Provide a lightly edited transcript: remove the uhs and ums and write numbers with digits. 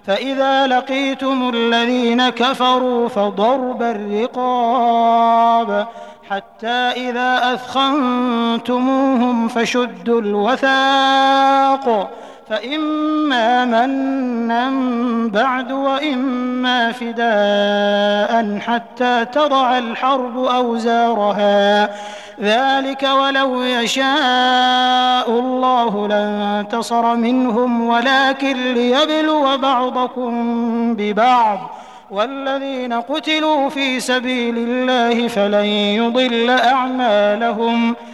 فإذا لقيتم الذين كفروا فضرب الرقاب حتى إذا أثخنتموهم فشدوا الوثاق فإما منا بعد وإما فداء حتى تضع الحرب أوزارها ذلك ولو يشاء الله لانتصر منهم ولكن ليبلو بعضكم ببعض والذين قتلوا في سبيل الله فلن يضل أعمالهم